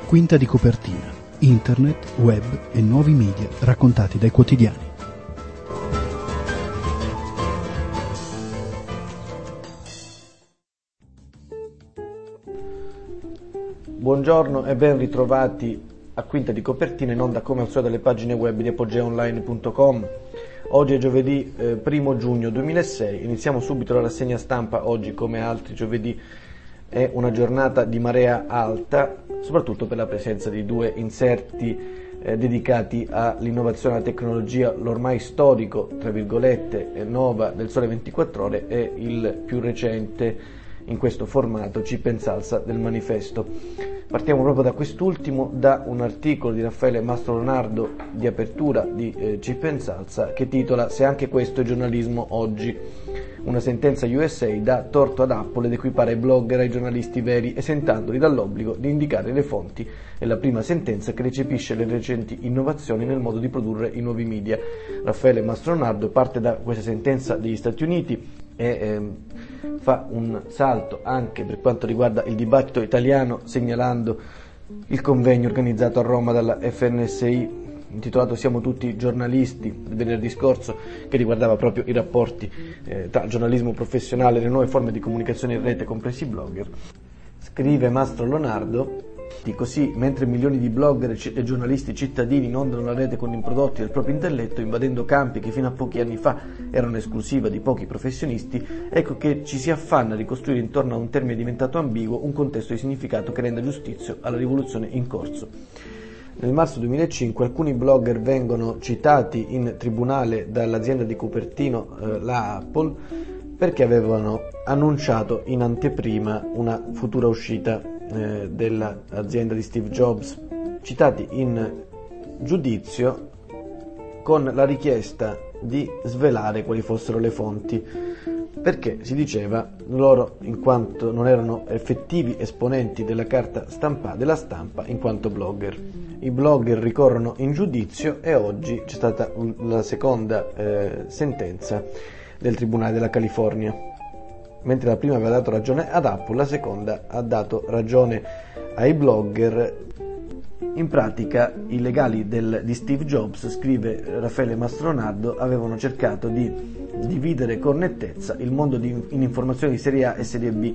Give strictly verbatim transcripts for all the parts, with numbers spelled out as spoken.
Quinta di copertina, internet, web e nuovi media raccontati dai quotidiani. Buongiorno e ben ritrovati a Quinta di copertina, in onda come al solito dalle pagine web di apogea online punto com. Oggi è giovedì eh, primo giugno duemilasei, iniziamo subito la rassegna stampa. Oggi, come altri giovedì, è una giornata di marea alta, soprattutto per la presenza di due inserti eh, dedicati all'innovazione e alla tecnologia, l'ormai storico, tra virgolette, Nova del Sole ventiquattro Ore e il più recente in questo formato Chip and Salsa del Manifesto. Partiamo proprio da quest'ultimo, da un articolo di Raffaele Mastro-Lonardo di apertura di eh, Chip and Salsa che titola "Se anche questo è giornalismo oggi". Una sentenza U S A dà torto ad Apple ed equipara i blogger ai giornalisti veri, esentandoli dall'obbligo di indicare le fonti. È la prima sentenza che recepisce le recenti innovazioni nel modo di produrre i nuovi media. Raffaele Mastro-Lonardo parte da questa sentenza degli Stati Uniti e eh, fa un salto anche per quanto riguarda il dibattito italiano, segnalando il convegno organizzato a Roma dalla F N S I intitolato "Siamo tutti giornalisti" il venerdì scorso, che riguardava proprio i rapporti eh, tra giornalismo professionale e le nuove forme di comunicazione in rete, compresi i blogger. Scrive Mastro-Lonardo così: mentre milioni di blogger e giornalisti cittadini inondano la rete con i prodotti del proprio intelletto, invadendo campi che fino a pochi anni fa erano esclusiva di pochi professionisti, ecco che ci si affanna a ricostruire intorno a un termine diventato ambiguo un contesto di significato che renda giustizia alla rivoluzione in corso. Nel marzo duemilacinque alcuni blogger vengono citati in tribunale dall'azienda di Cupertino, eh, la Apple, perché avevano annunciato in anteprima una futura uscita eh, dell'azienda di Steve Jobs, citati in giudizio con la richiesta di svelare quali fossero le fonti, perché si diceva loro in quanto non erano effettivi esponenti della carta stampa, della stampa in quanto blogger. I blogger ricorrono in giudizio e oggi c'è stata la seconda eh, sentenza del Tribunale della California. Mentre la prima aveva dato ragione ad Apple, la seconda ha dato ragione ai blogger. In pratica i legali del, di Steve Jobs, scrive Raffaele Mastro-Lonardo, avevano cercato di dividere con nettezza il mondo di, in informazioni di serie A e serie B.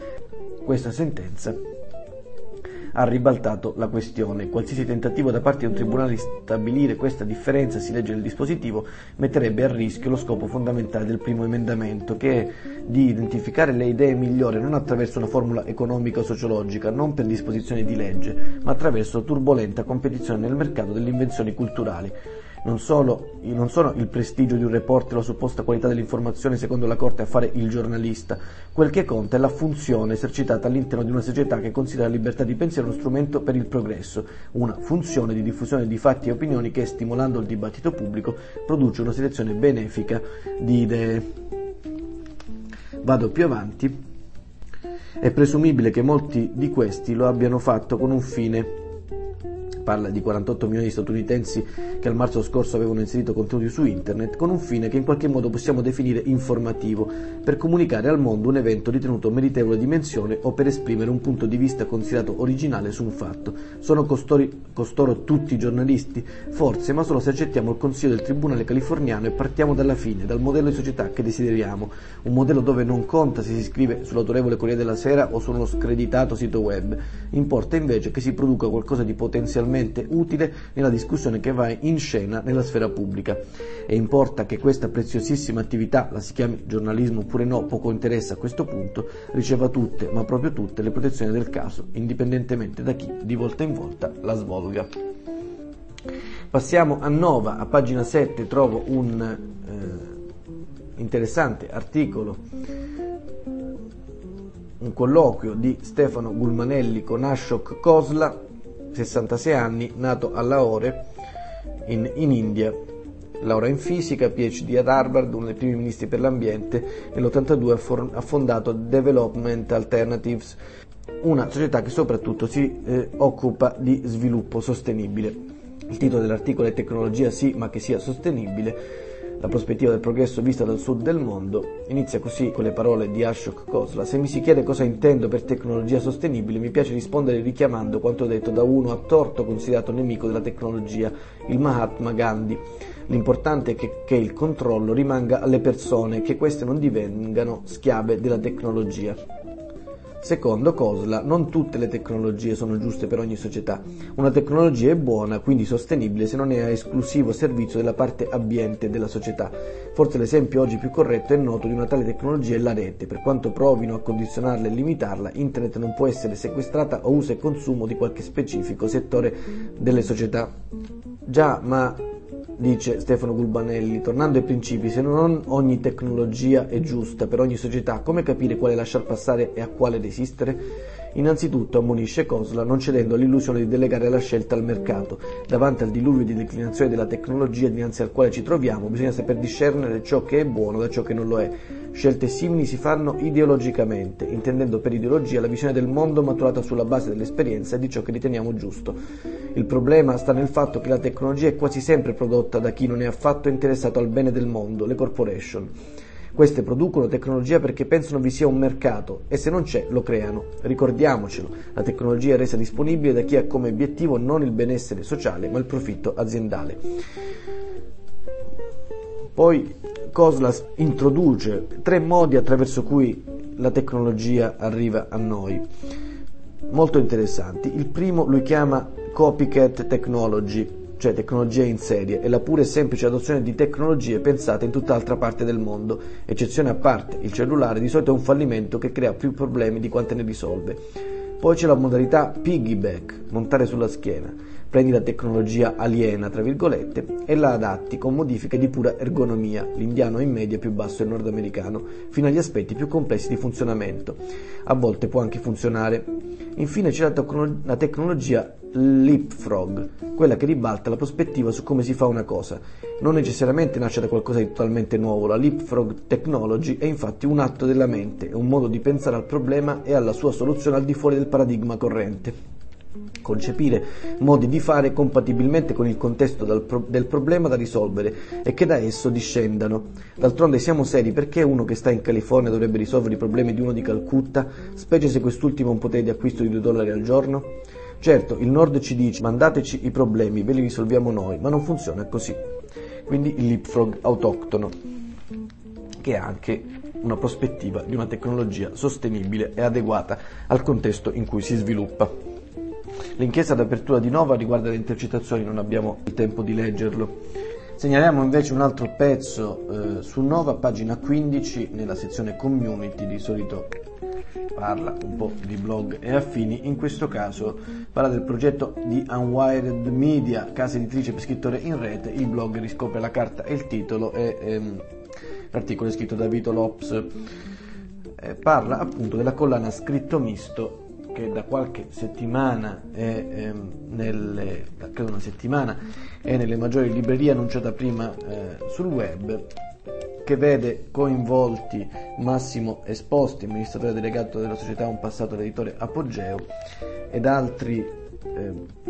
Questa sentenza ha ribaltato la questione. Qualsiasi tentativo da parte di un tribunale di stabilire questa differenza, si legge nel dispositivo, metterebbe a rischio lo scopo fondamentale del primo emendamento, che è di identificare le idee migliori non attraverso una formula economica o sociologica, non per disposizione di legge, ma attraverso turbolenta competizione nel mercato delle invenzioni culturali. Non, solo, non sono il prestigio di un reporter o la supposta qualità dell'informazione secondo la Corte a fare il giornalista. Quel che conta è la funzione esercitata all'interno di una società che considera la libertà di pensiero uno strumento per il progresso, una funzione di diffusione di fatti e opinioni che, stimolando il dibattito pubblico, produce una selezione benefica di idee. Vado più avanti. È presumibile che molti di questi lo abbiano fatto con un fine. Parla di quarantotto milioni di statunitensi che al marzo scorso avevano inserito contenuti su internet, con un fine che in qualche modo possiamo definire informativo, per comunicare al mondo un evento ritenuto meritevole di menzione o per esprimere un punto di vista considerato originale su un fatto. Sono costori, costoro tutti giornalisti? Forse, ma solo se accettiamo il consiglio del tribunale californiano e partiamo dalla fine, dal modello di società che desideriamo, un modello dove non conta se si scrive sull'autorevole Corriere della Sera o su uno screditato sito web, importa invece che si produca qualcosa di potenzialmente utile nella discussione che va in scena nella sfera pubblica, e importa che questa preziosissima attività, la si chiami giornalismo oppure no, poco interessa a questo punto, riceva tutte, ma proprio tutte, le protezioni del caso, indipendentemente da chi di volta in volta la svolga. Passiamo a Nova, a pagina sette trovo un eh, interessante articolo, un colloquio di Stefano Gulmanelli con Ashok Khosla, sessantasei anni, nato a Lahore in, in India, laurea in fisica, P H D ad Harvard, uno dei primi ministri per l'ambiente. Nell'ottantadue ha fondato Development Alternatives, una società che soprattutto si eh, occupa di sviluppo sostenibile. Il titolo dell'articolo è "Tecnologia sì, ma che sia sostenibile". la prospettiva del progresso vista dal sud del mondo. Inizia così con le parole di Ashok Khosla: se mi si chiede cosa intendo per tecnologia sostenibile, mi piace rispondere richiamando quanto detto da uno a torto considerato nemico della tecnologia, il Mahatma Gandhi. L'importante è che, che il controllo rimanga alle persone, che queste non divengano schiave della tecnologia. Secondo Khosla, non tutte le tecnologie sono giuste per ogni società. Una tecnologia è buona, quindi sostenibile, se non è a esclusivo servizio della parte ambiente della società. Forse l'esempio oggi più corretto e noto di una tale tecnologia è la rete. Per quanto provino a condizionarla e limitarla, Internet non può essere sequestrata a uso e consumo di qualche specifico settore delle società. Già, ma... dice Stefano Gulbanelli, tornando ai principi, se non ogni tecnologia è giusta per ogni società, come capire quale lasciar passare e a quale resistere? Innanzitutto, ammonisce Khosla, non cedendo all'illusione di delegare la scelta al mercato. Davanti al diluvio di declinazione della tecnologia dinanzi al quale ci troviamo, bisogna saper discernere ciò che è buono da ciò che non lo è. Scelte simili si fanno ideologicamente, intendendo per ideologia la visione del mondo maturata sulla base dell'esperienza e di ciò che riteniamo giusto. Il problema sta nel fatto che la tecnologia è quasi sempre prodotta da chi non è affatto interessato al bene del mondo, le corporation. Queste producono tecnologia perché pensano vi sia un mercato e se non c'è lo creano. Ricordiamocelo, la tecnologia è resa disponibile da chi ha come obiettivo non il benessere sociale ma il profitto aziendale. Poi Khosla introduce tre modi attraverso cui la tecnologia arriva a noi, molto interessanti. Il primo lui chiama copycat technology, cioè tecnologia in serie, è la pura e semplice adozione di tecnologie pensate in tutt'altra parte del mondo. Eccezione a parte, il cellulare di solito è un fallimento che crea più problemi di quante ne risolve. Poi c'è la modalità piggyback, montare sulla schiena. Prendi la tecnologia aliena, tra virgolette, e la adatti con modifiche di pura ergonomia, l'indiano in media più basso e il nordamericano, fino agli aspetti più complessi di funzionamento. A volte può anche funzionare. Infine c'è la, tecno- la tecnologia leapfrog, quella che ribalta la prospettiva su come si fa una cosa. Non necessariamente nasce da qualcosa di totalmente nuovo, la leapfrog technology è infatti un atto della mente, è un modo di pensare al problema e alla sua soluzione al di fuori del paradigma corrente. Concepire modi di fare compatibilmente con il contesto del, pro- del problema da risolvere e che da esso discendano. D'altronde siamo seri, perché uno che sta in California dovrebbe risolvere i problemi di uno di Calcutta, specie se quest'ultimo ha un potere di acquisto di due dollari al giorno? Certo, il Nord ci dice mandateci i problemi, ve li risolviamo noi, ma non funziona così. Quindi il leapfrog autoctono, che ha anche una prospettiva di una tecnologia sostenibile e adeguata al contesto in cui si sviluppa. L'inchiesta d'apertura di Nova riguarda le intercettazioni, non abbiamo il tempo di leggerlo. Segnaliamo invece un altro pezzo eh, su Nova, pagina quindici, nella sezione community. Di solito parla un po' di blog e affini, in questo caso parla del progetto di Unwired Media, casa editrice per scrittore in rete. Il blog riscopre la carta e il titolo e ehm, l'articolo è scritto da Vito Lops. Eh, parla appunto della collana Scritto Misto, che da qualche settimana è ehm, nelle, credo una settimana è nelle maggiori librerie, annunciata prima eh, sul web, che vede coinvolti Massimo Esposti, amministratore delegato della società Un Passato, l'editore Apogeo, ed altri eh,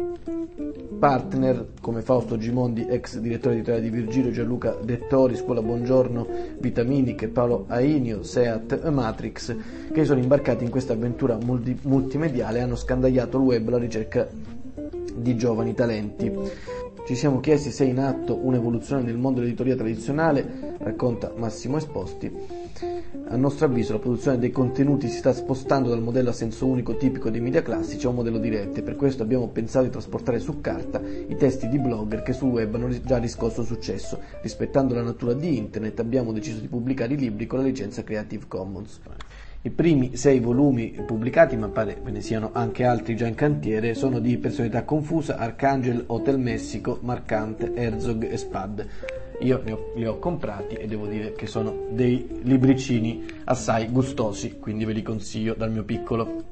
partner come Fausto Gimondi, ex direttore editoriale di Virgilio, Gianluca Dettori, Scuola Buongiorno, Vitaminiche, Paolo Ainio, Seat e Matrix, che sono imbarcati in questa avventura multi- multimediale e hanno scandagliato il web alla ricerca di giovani talenti. Ci siamo chiesti se è in atto un'evoluzione nel mondo dell'editoria tradizionale, racconta Massimo Esposti. A nostro avviso la produzione dei contenuti si sta spostando dal modello a senso unico tipico dei media classici a un modello diretto, e per questo abbiamo pensato di trasportare su carta i testi di blogger che sul web hanno già riscosso successo. Rispettando la natura di internet, abbiamo deciso di pubblicare i libri con la licenza Creative Commons. I primi sei volumi pubblicati, ma pare ve ne siano anche altri già in cantiere, sono di Personalità Confusa, Arcangel, Hotel Messico, Marcante, Herzog e Spad. Io ne ho, li ho comprati e devo dire che sono dei libricini assai gustosi, quindi ve li consiglio dal mio piccolo.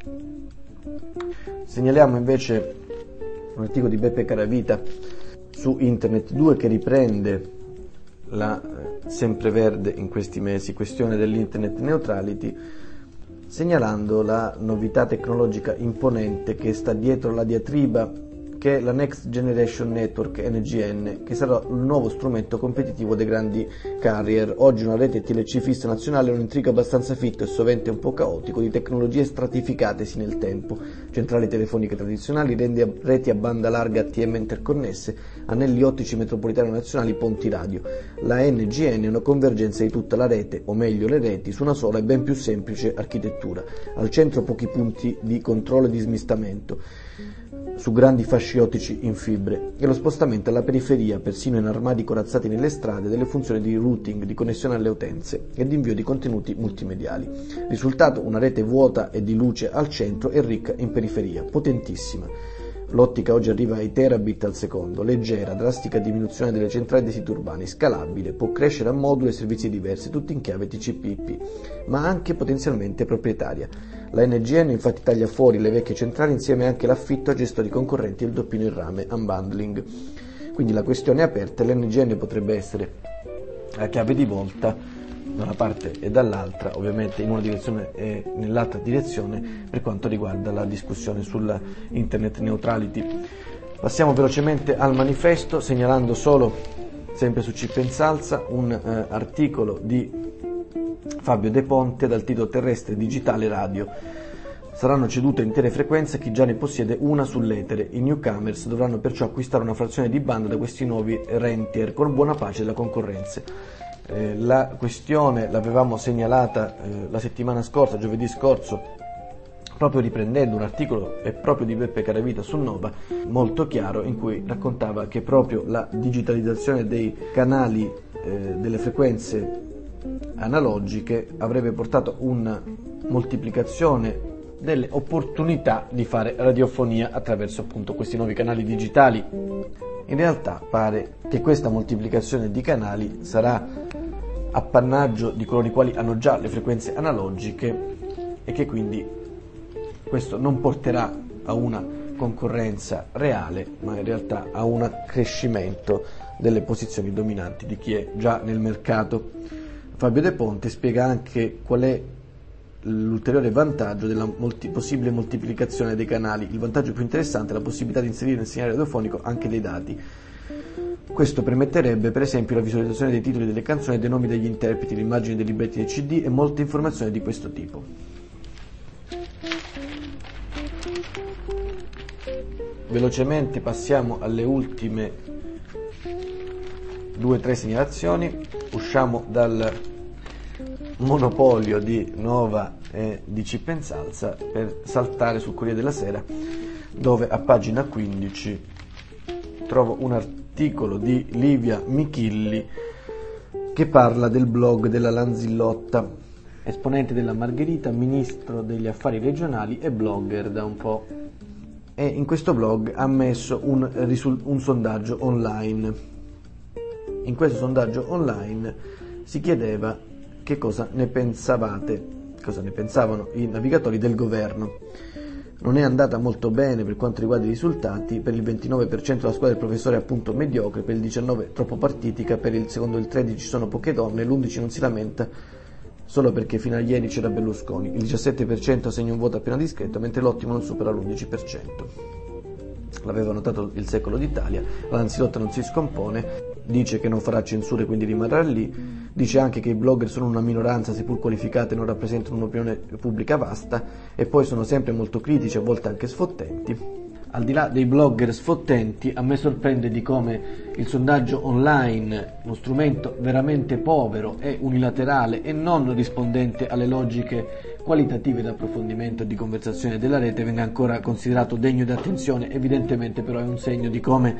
Segnaliamo invece un articolo di Beppe Caravita su Internet due, che riprende la eh, sempreverde in questi mesi questione dell'Internet neutrality, segnalando la novità tecnologica imponente che sta dietro la diatriba che è la Next Generation Network N G N, che sarà il nuovo strumento competitivo dei grandi carrier. Oggi una rete T L C fissa nazionale è un intrigo abbastanza fitto e sovente un po' caotico di tecnologie stratificatesi nel tempo, centrali telefoniche tradizionali, reti a banda larga A T M interconnesse, anelli ottici metropolitani nazionali, ponti radio. La N G N è una convergenza di tutta la rete, o meglio le reti, su una sola e ben più semplice architettura. Al centro pochi punti di controllo e di smistamento su grandi fasci ottici in fibre e lo spostamento alla periferia, persino in armadi corazzati nelle strade, delle funzioni di routing, di connessione alle utenze e di invio di contenuti multimediali. Risultato: una rete vuota e di luce al centro e ricca in periferia, potentissima. L'ottica oggi arriva ai terabit al secondo, leggera, drastica diminuzione delle centrali dei siti urbani, scalabile, può crescere a moduli e servizi diversi, tutti in chiave T C P I P, ma anche potenzialmente proprietaria. La N G N infatti taglia fuori le vecchie centrali insieme anche l'affitto a gestori concorrenti e il doppino in rame, unbundling. Quindi la questione è aperta e l'N G N potrebbe essere la chiave di volta da una parte e dall'altra, ovviamente in una direzione e nell'altra direzione, per quanto riguarda la discussione sulla internet neutrality. Passiamo velocemente al manifesto, segnalando solo, sempre su Chip and Salsa, un eh, articolo di Fabio De Ponte dal titolo Terrestre Digitale Radio. Saranno cedute intere frequenze a chi già ne possiede una sull'etere. I newcomers dovranno perciò acquistare una frazione di banda da questi nuovi rentier, con buona pace della concorrenza. Eh, la questione l'avevamo segnalata eh, la settimana scorsa, giovedì scorso, proprio riprendendo un articolo è proprio di Beppe Caravita su Nova, molto chiaro, in cui raccontava che proprio la digitalizzazione dei canali eh, delle frequenze analogiche avrebbe portato una moltiplicazione delle opportunità di fare radiofonia attraverso appunto questi nuovi canali digitali. In realtà pare che questa moltiplicazione di canali sarà appannaggio di coloro i quali hanno già le frequenze analogiche e che quindi questo non porterà a una concorrenza reale, ma in realtà a un accrescimento delle posizioni dominanti di chi è già nel mercato. Fabio De Ponte spiega anche qual è l'ulteriore vantaggio della molti- possibile moltiplicazione dei canali. Il vantaggio più interessante è la possibilità di inserire nel segnale radiofonico anche dei dati. Questo permetterebbe per esempio la visualizzazione dei titoli delle canzoni e dei nomi degli interpreti, l'immagine dei libretti dei C D e molte informazioni di questo tipo. Velocemente passiamo alle ultime due o tre segnalazioni. Usciamo dal monopolio di Nova e di Chip and Salsa per saltare sul Corriere della Sera, dove a pagina quindici trovo un articolo di Livia Michilli che parla del blog della Lanzillotta, esponente della Margherita, ministro degli affari regionali e blogger da un po'. E in questo blog ha messo un, risul- un sondaggio online. In questo sondaggio online si chiedeva che cosa ne pensavate, cosa ne pensavano i navigatori del governo. Non è andata molto bene per quanto riguarda i risultati. Per il ventinove per cento la squadra del professore è appunto mediocre, per il diciannove per cento troppo partitica, per il secondo il tredici per cento ci sono poche donne, l'undici per cento non si lamenta solo perché fino a ieri c'era Berlusconi, il diciassette per cento segna un voto appena discreto, mentre l'ottimo non supera l'undici per cento. L'aveva notato il Secolo d'Italia. La Lanzillotta non si scompone, dice che non farà censure, quindi rimarrà lì. Dice anche che i blogger sono una minoranza, seppur qualificata, e non rappresentano un'opinione pubblica vasta, e poi sono sempre molto critici, a volte anche sfottenti. Al di là dei blogger sfottenti, a me sorprende di come il sondaggio online, uno strumento veramente povero e unilaterale e non rispondente alle logiche qualitative d'approfondimento e di conversazione della rete, venga ancora considerato degno di attenzione. Evidentemente però è un segno di come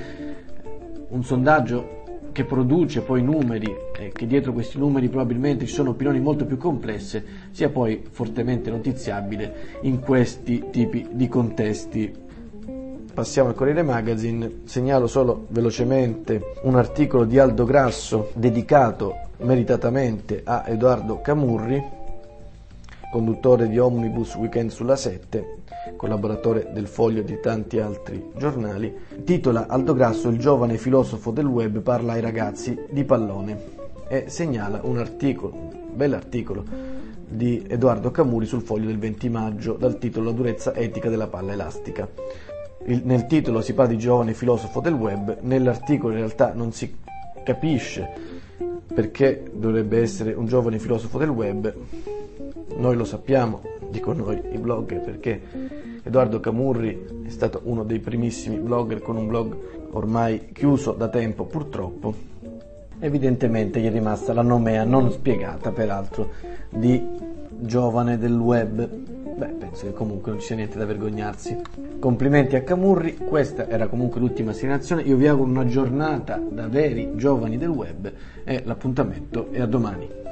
un sondaggio che produce poi numeri e che dietro questi numeri probabilmente ci sono opinioni molto più complesse sia poi fortemente notiziabile in questi tipi di contesti. Passiamo al Corriere Magazine, segnalo solo velocemente un articolo di Aldo Grasso dedicato meritatamente a Edoardo Camurri, conduttore di Omnibus Weekend sulla sette, collaboratore del Foglio e di tanti altri giornali. Titola Aldo Grasso, il giovane filosofo del web parla ai ragazzi di pallone, e segnala un articolo, un bell'articolo di Edoardo Camurri sul Foglio del venti maggio dal titolo La durezza etica della palla elastica. il, nel titolo si parla di giovane filosofo del web, nell'articolo in realtà non si capisce perché dovrebbe essere un giovane filosofo del web. Noi lo sappiamo, dico noi, i blogger, perché Edoardo Camurri è stato uno dei primissimi blogger con un blog ormai chiuso da tempo purtroppo. Evidentemente gli è rimasta la nomea non spiegata peraltro di giovane del web. Beh, penso che comunque non ci sia niente da vergognarsi. Complimenti a Camurri, questa era comunque l'ultima segnalazione. Io vi auguro una giornata da veri giovani del web e l'appuntamento è a domani.